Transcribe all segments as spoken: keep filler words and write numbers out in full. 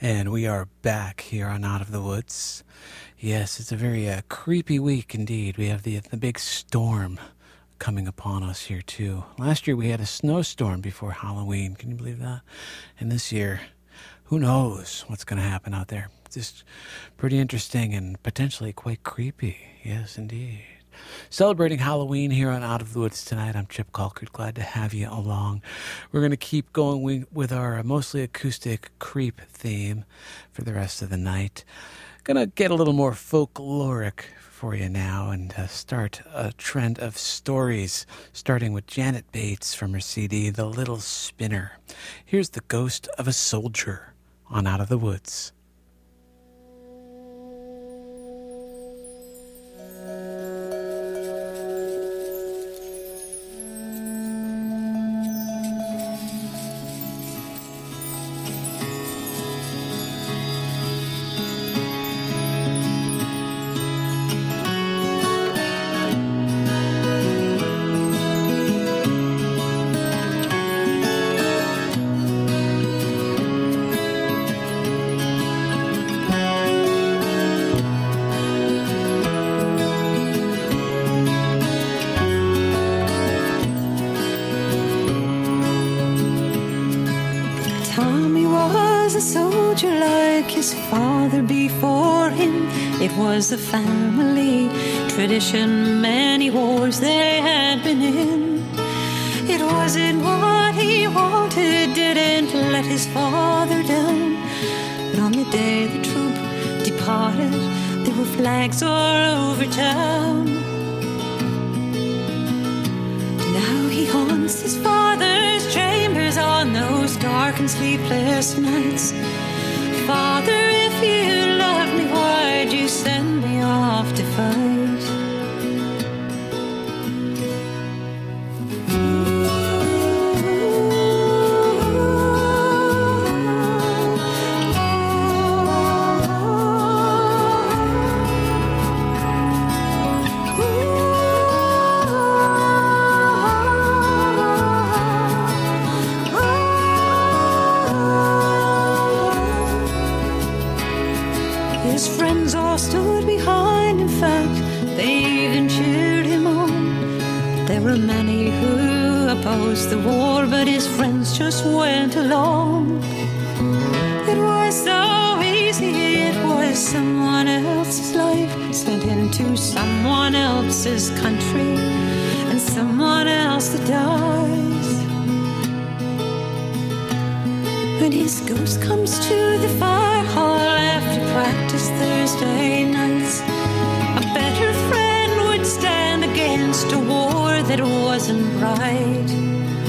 And we are back here on Out of the Woods. Yes, it's a very uh, creepy week indeed. We have the the big storm coming upon us here too. Last year we had a snowstorm before Halloween. Can you believe that? And this year, who knows what's going to happen out there. Just pretty interesting and potentially quite creepy. Yes, indeed. Celebrating Halloween here on Out of the Woods tonight. I'm Chip Colquitt. Glad to have you along. We're going to keep going with our mostly acoustic creep theme for the rest of the night. Going to get a little more folkloric for you now and uh, start a trend of stories, starting with Janet Bates from her C D, The Little Spinner. Here's The Ghost of a Soldier on Out of the Woods. Was a family tradition, many wars they had been in. It wasn't what he wanted, didn't let his father down. But on the day the troop departed, there were flags all over town. Now he haunts his father's chambers on those dark and sleepless nights. Father, if you love me, why'd you send me off to fight? His friends all stood behind, in fact, they even cheered him on. There were many who opposed the war, but his friends just went along. It was so easy, it was someone else's life, sent into someone else's country, and someone else that dies. When his ghost comes to the fire hall after practice Thursday nights, a better friend would stand against a war that wasn't right.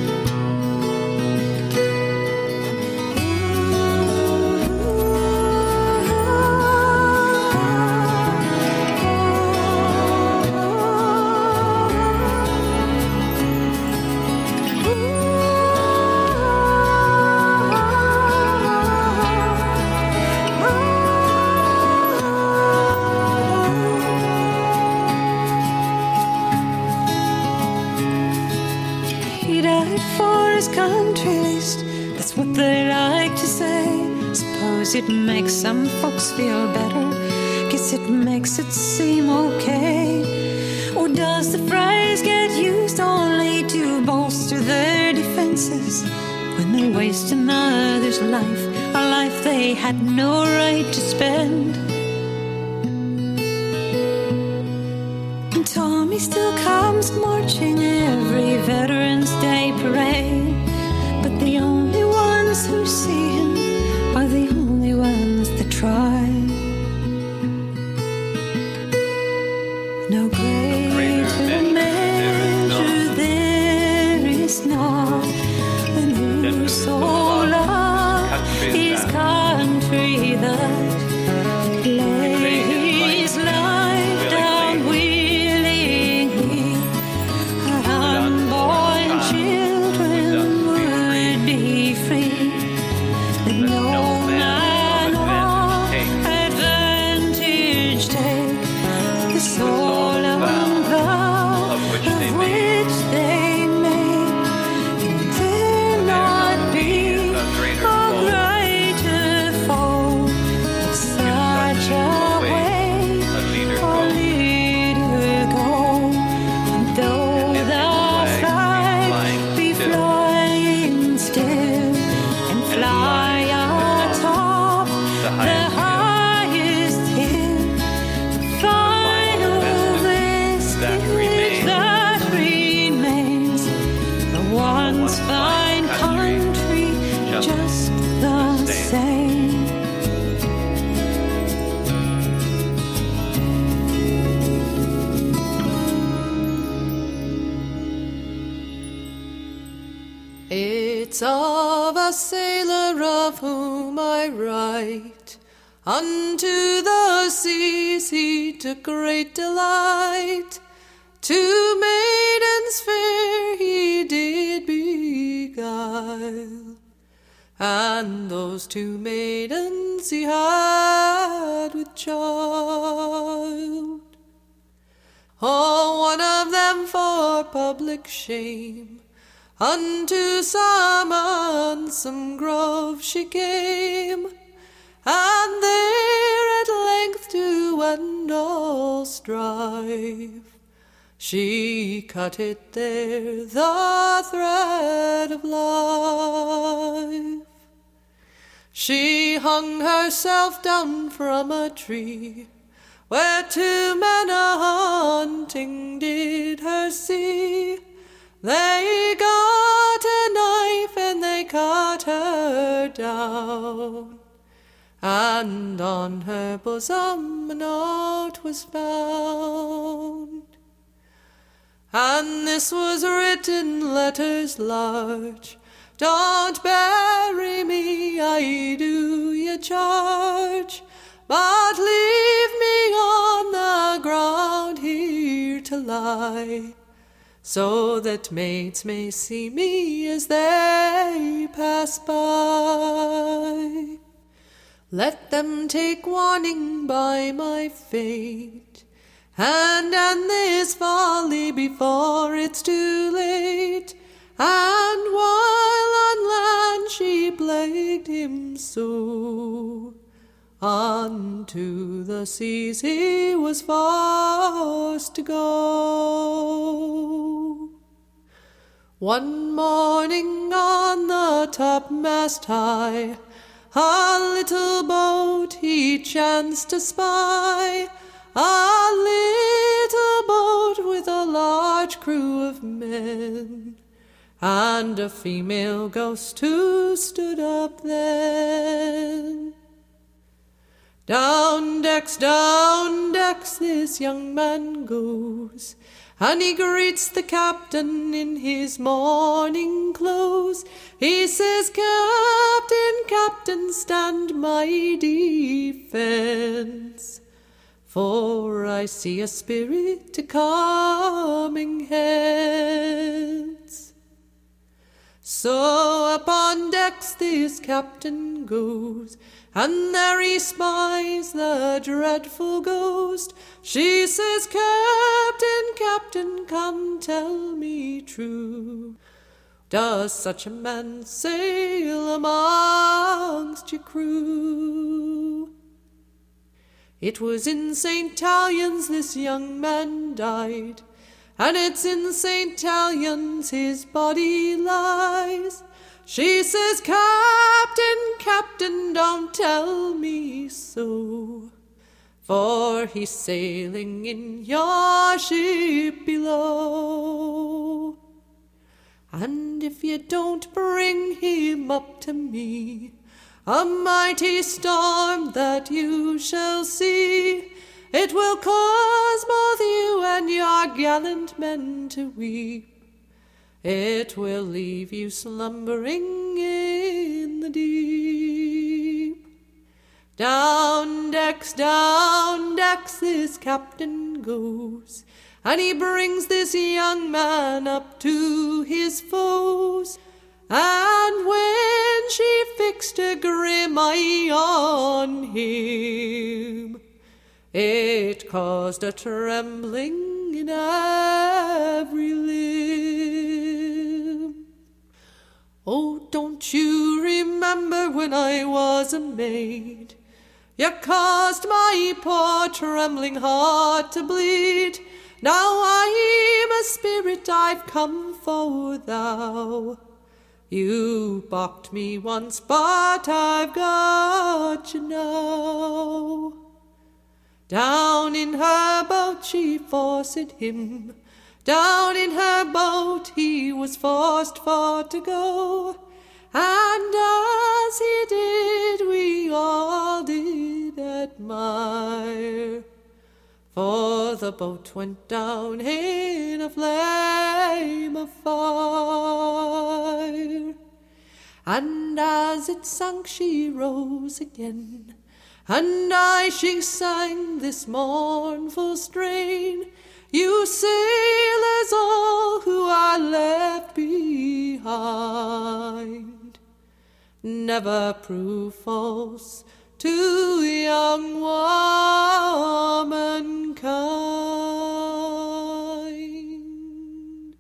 It makes some folks feel better. Guess it makes it seem okay. Or does the phrase get used only to bolster their defenses when they waste another's life, a life they had no right to spend? And Tommy still comes marching every Veterans Day parade, but the only ones who see him are the only ones that try. No greater measure there is not than who so loves his country that lays life down willingly. Unborn children would be free. No fall It's of a sailor of whom I write. Unto the seas he took great delight. Two maidens fair he did beguile, and those two maidens he had with child. Oh, one of them for public shame unto some handsome grove she came, and there at length to end all strife she cut it there, the thread of life. She hung herself down from a tree, where two men a-hunting did her see. They got a knife and they cut her down, and on her bosom a note was found. And this was written letters large, "Don't bury me, I do you charge, but leave me on the ground here to lie, so that maids may see me as they pass by. Let them take warning by my fate, and end this folly before it's too late." And while on land she plagued him so, unto the seas he was forced to go. One morning on the topmast high, a little boat he chanced to spy, a little boat with a large crew of men, and a female ghost who stood up then. Down decks, down decks this young man goes, and he greets the captain in his morning clothes. He says, "Captain, Captain, stand my defence, for I see a spirit a-coming hence." So upon decks this captain goes, and there he spies the dreadful ghost. She says, "Captain, Captain, come tell me true, does such a man sail amongst your crew?" It was in Saint Talion's this young man died, and it's in Saint Talion's his body lies. She says, "Captain, Captain, don't tell me so, for he's sailing in your ship below. And if you don't bring him up to me, a mighty storm that you shall see, it will cause both you and your gallant men to weep. It will leave you slumbering in the deep." Down decks, down decks this captain goes, and he brings this young man up to his foes. And when she fixed a grim eye on him, it caused a trembling in every limb. Oh, don't you remember when I was a maid? You caused my poor trembling heart to bleed. Now I'm a spirit, I've come for thou. You balked me once, but I've got you now. Down in her boat she forced him, down in her boat he was forced for to go. And as he did, we all did admire, for the boat went down in a flame of fire. And as it sank she rose again, and I she sang this mournful strain. You sailors all who are left behind, never prove false to young womankind.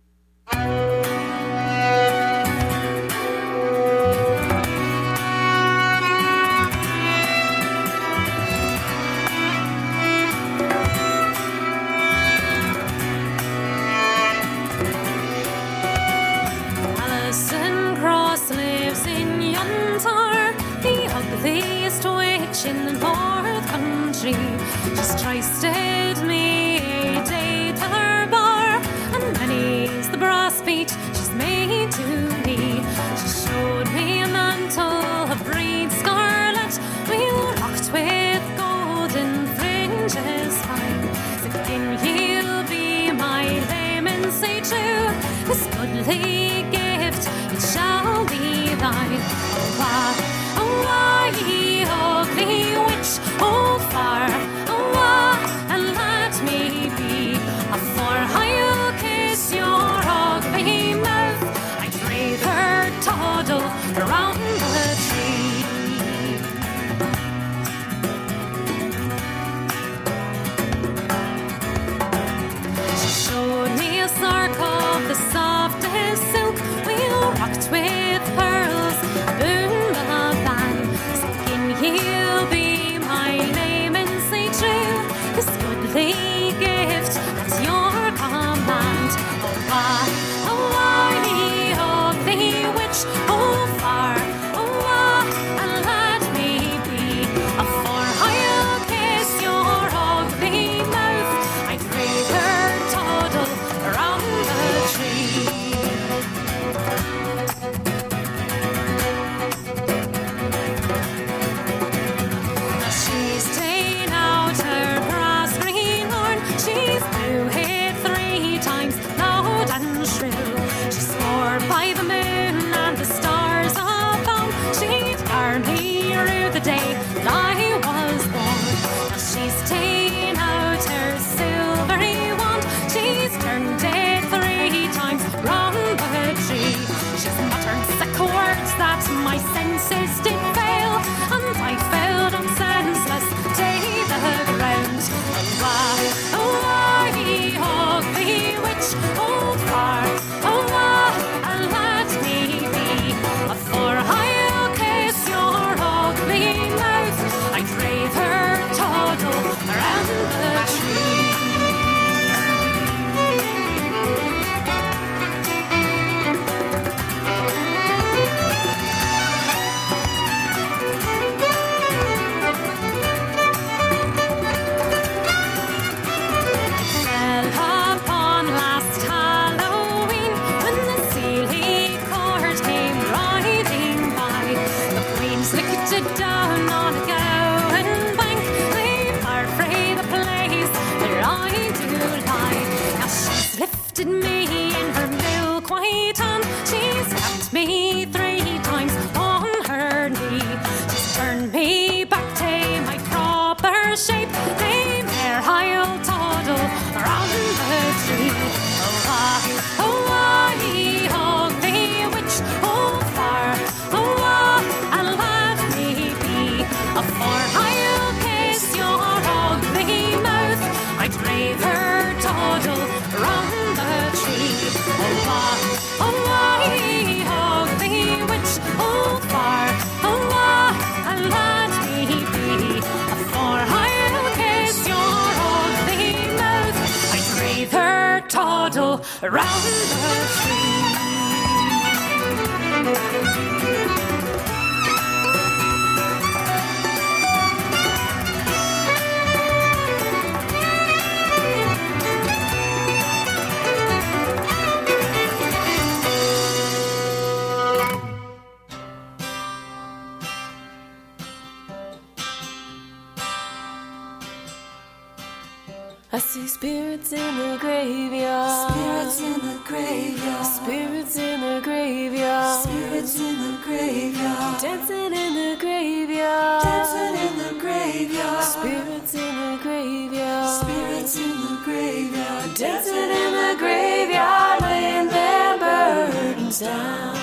Alison Cross lives in Yuntar, the ugliest witch in the North Country. She's trysted me a day to her bar, and many's the brass beat she's made to me. She showed me a mantle of breed scarlet, wheel rocked with golden fringes fine. Again he'll be my layman, say true, this goodly gift it shall be thine. Oh why, oh why, ye ugly witch, oh far, oh why, and let me be. For I'll kiss your ugly mouth, I'd rather toddle around the tree. She showed me a sark of the softest silk, wheel rocked with pearls, boom a ban. Skin he'll be my name and say true, this goodly gift at your command. Oh why, oh why, the ugly witch, oh far, oh why, and let me be. For I'll kiss your ugly mouth, I'd rather toddle around the tree. Now she's ta'en out her grass green horn, she's blew it three times loud and shrill. She swore by the moon and the stars above, she'd guard me through the day that I was born. Now she's ta'en out her silvery wand, she's turned it three times round the tree. She's muttered sick words that my senses did fail, and I fell down senseless to the ground. Oh why, oh why, ye ugly witch, oh far, oh why, and let me be. For I'll kiss your ugly mouth, I'd rather toddle around the tree. Fell upon last Halloween when the Sealy court came riding by. The queen's licked it down on a gowan bank, they part frae the place where I do lie. Now she's lifted me in her milk white hand, she's tapped me three times on her knee. She's turned me back to my proper shape, they mere I'll toddle around the tree. Oh why, oh why, ye ugly witch, oh far, oh why, and let me be. For I'll kiss your ugly mouth, I'd rather toddle around the tree. Oh why, oh why, ye ugly witch, oh far, oh why, and let me be. For I'll kiss your ugly mouth, I'd rather toddle around the tree. I see spirits in the graveyard. Spirits in the graveyard. Spirits in the graveyard. Spirits in the graveyard. Dancing in the graveyard. Dancing in the graveyard. Spirits in the graveyard. Spirits in the graveyard. Dancing in the graveyard, laying their burdens down.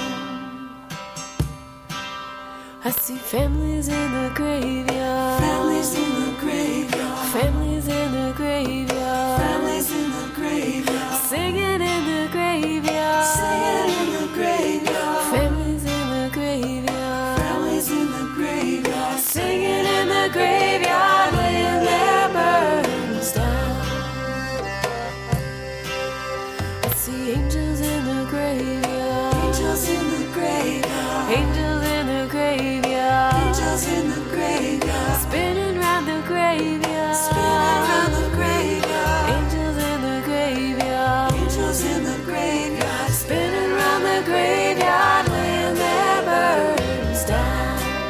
I see families in the graveyard. Families in the graveyard. Families in the graveyard. Families in the graveyard. Singing in the graveyard. Singing in the graveyard. Families in the graveyard. Families in the graveyard. Singing in the graveyard, laying their burdens down. I see angels in the graveyard. Angels in the graveyard. Angels in the graveyard. Angels in the graveyard. Spinning round the graveyard. Spinning round the graveyard. Angels in the graveyard. Angels in the graveyard. Spinning round the graveyard, laying their burdens down.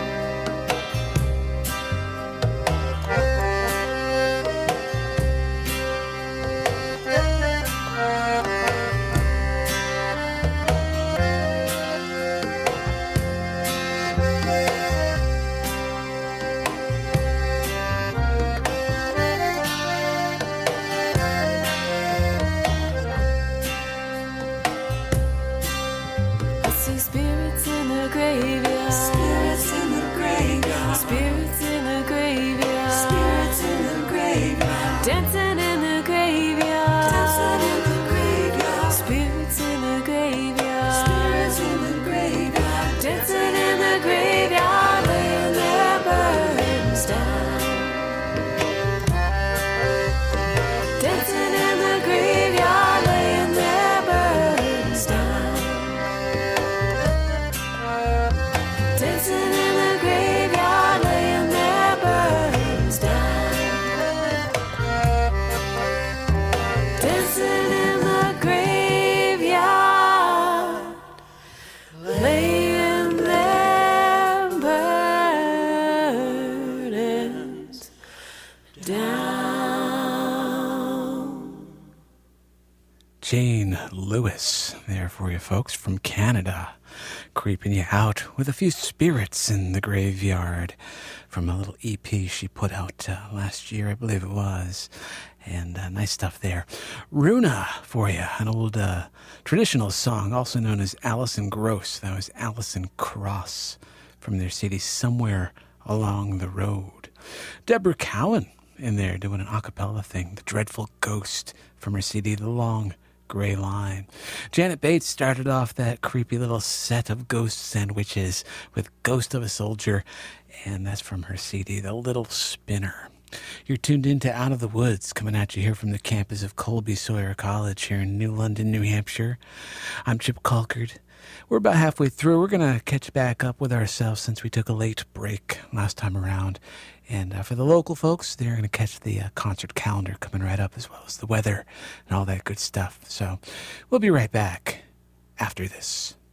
I see spirits in the graveyard. Spirits in the graveyard. Spirits in the graveyard. Spirits in the graveyard. Dancing in the graveyard. Dancing in the graveyard. Spirits in the graveyard. Spirits in the graveyard. Dancing in the graveyard, laying their burdens down. Dancing in the graveyard, laying their burdens down. Dancing in the graveyard, laying their burdens down. Dancing in the graveyard, laying their burdens down. Jane Lewis there for you folks from Canada, creeping you out with a few spirits in the graveyard from a little E P she put out uh, last year, I believe it was. And uh, nice stuff there. Runa for you, an old uh, traditional song, also known as Alison Gross. That was Alison Cross from their C D Somewhere Along the Road. Deborah Cowan in there doing an a cappella thing, The Dreadful Ghost from her C D The Long Gray Line. Janet Bates started off that creepy little set of ghost sandwiches with Ghost of a Soldier, and that's from her C D The Little Spinner. You're tuned into Out of the Woods, coming at you here from the campus of Colby Sawyer College here in New London, New Hampshire. I'm Chip Colkert. We're about halfway through. We're going to catch back up with ourselves since we took a late break last time around. And uh, for the local folks, they're going to catch the uh, concert calendar coming right up, as well as the weather and all that good stuff. So we'll be right back after this.